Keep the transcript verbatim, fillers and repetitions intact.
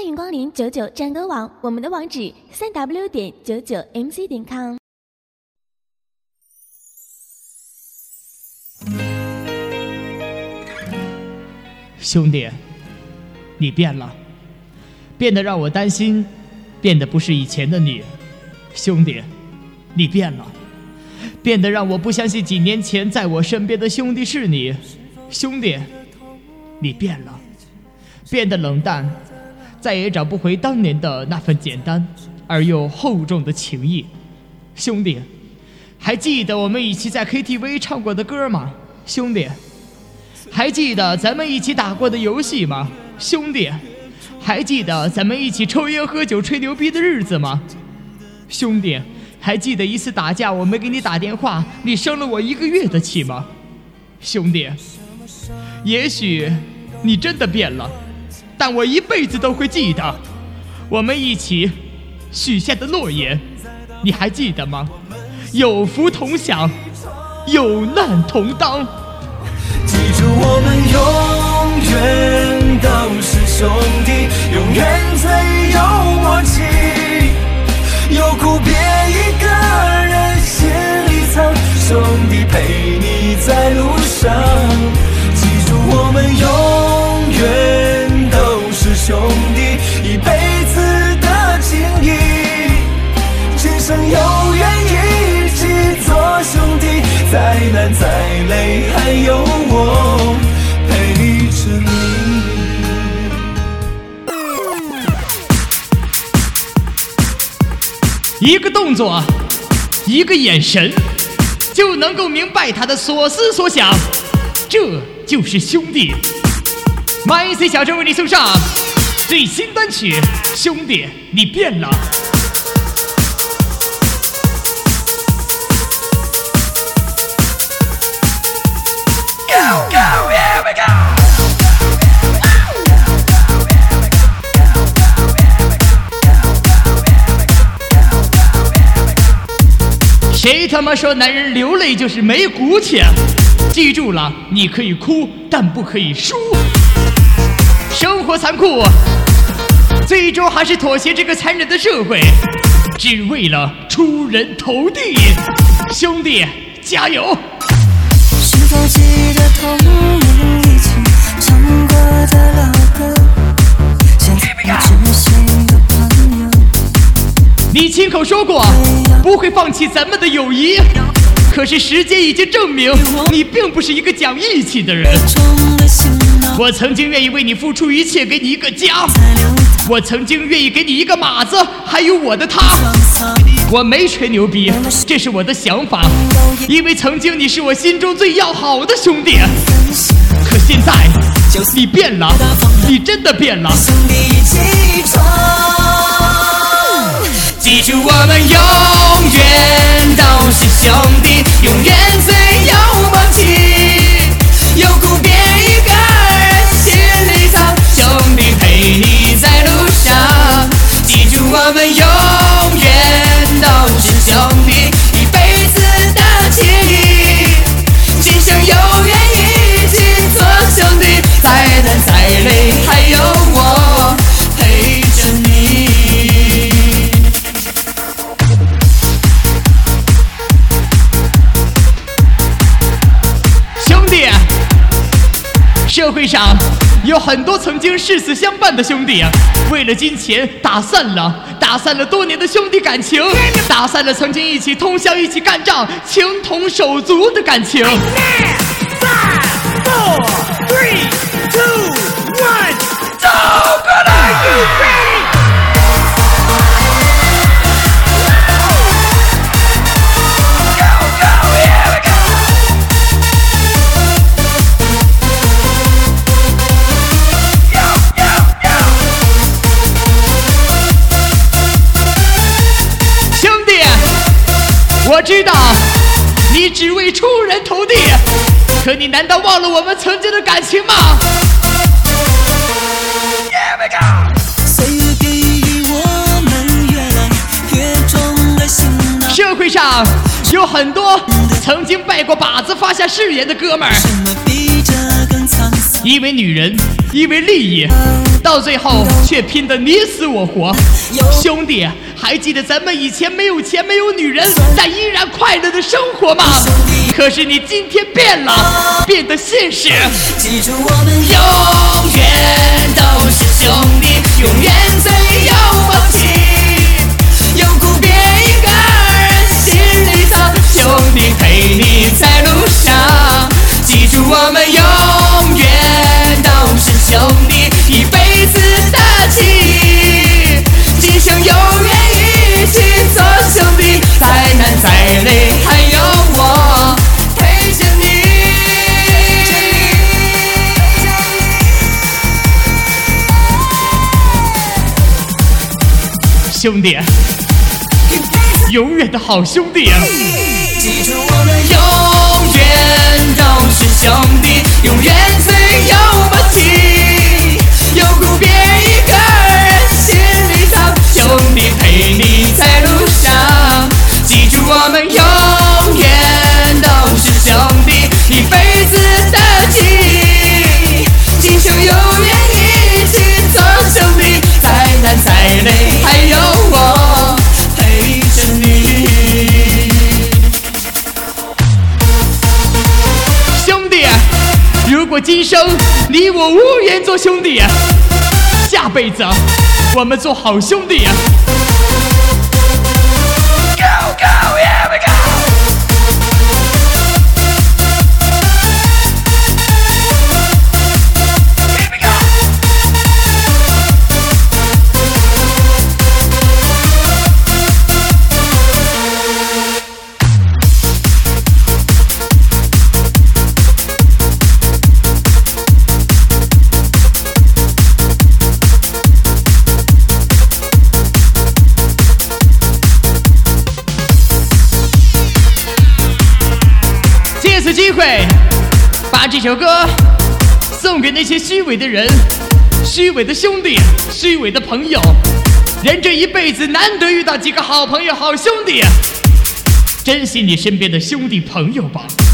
迎光临九九战歌网，我们的网址三 w 点九九 m c 点 com。 兄弟，你变了，变得让我担心，变得不是以前的你。兄弟，你变了，变得让我不相信几年前在我身边的兄弟是你。兄弟，你变了，变得冷淡，再也找不回当年的那份简单而又厚重的情谊。兄弟，还记得我们一起在 K T V 唱过的歌吗？兄弟，还记得咱们一起打过的游戏吗？兄弟，还记得咱们一起抽烟喝酒吹牛逼的日子吗？兄弟，还记得一次打架我没给你打电话，你生了我一个月的气吗？兄弟，也许你真的变了，但我一辈子都会记得我们一起许下的诺言，你还记得吗？有福同享，有难同当。 记住我们永远都是兄弟，永远最有默契，有苦别一个人心里藏，兄弟陪你在路上。记住我们永远都是兄弟，一辈子的情谊，今生有缘一起做兄弟，再难再累还有我陪着你。 一个动作，一个眼神，就能够明白他的所思所想，这就是兄弟。My C 小镇为你送上最新单曲《兄弟你变了》。谁他妈说男人流泪就是没骨气？记住了，你可以哭，但不可以输。生活残酷，最终还是妥协这个残忍的社会，只为了出人头地。兄弟，加油！ 是否记得童年一起唱过的老歌？现在只剩个朋友。 你亲口说过不会放弃咱们的友谊，可是时间已经证明你并不是一个讲义气的人。我曾经愿意为你付出一切，给你一个家，我曾经愿意给你一个马子，还有我的他。我没吹牛逼，这是我的想法，因为曾经你是我心中最要好的兄弟。可现在你变了，你真的变了。 记住我们永远都是兄弟，永远最有默契，有苦别一个人心里藏，兄弟陪你在路上。记住我们永远都是兄弟，一辈子的情谊，今生有缘一起做兄弟，再难再累还有我陪着你。 社会上有很多曾经誓死相伴的兄弟，为了金钱打散了，打散了多年的兄弟感情，打散了曾经一起通宵、一起干仗、情同手足的感情。 five, four, three, two, one, go! Good, are you ready? Go, go, here we go! 我知道你只为出人头地，可你难道忘了我们曾经的感情吗？ 岁月给予我们越来越重的行囊。 社会上有很多曾经拜过把子发下誓言的哥们儿，因为女人因为利益，到最后却拼得你死我活。兄弟，还记得咱们以前没有钱没有女人，但依然快乐的生活吗？可是你今天变了，变得现实。 记住我们永远都是兄弟，永远最有默契，有苦别一个人心里藏，兄弟陪你在路上。记住我们永远都是兄弟，一辈子的情谊，今生永远一起做兄弟，再难再累还有我陪着你。兄弟，永远的好兄弟。 记住我们永远都是兄弟，永远最有默契，有苦别一个人心里藏，兄弟陪你在路上。记住我们永远都是兄弟，一辈子的情谊，今生永远一起做兄弟，再难再累还有我陪着你。兄弟，如果今生你我无缘做兄弟，下辈子我们做好兄弟。Go go here we go。借此机会，把这首歌送给那些虚伪的人、虚伪的兄弟、虚伪的朋友。人这一辈子难得遇到几个好朋友、好兄弟，珍惜你身边的兄弟朋友吧。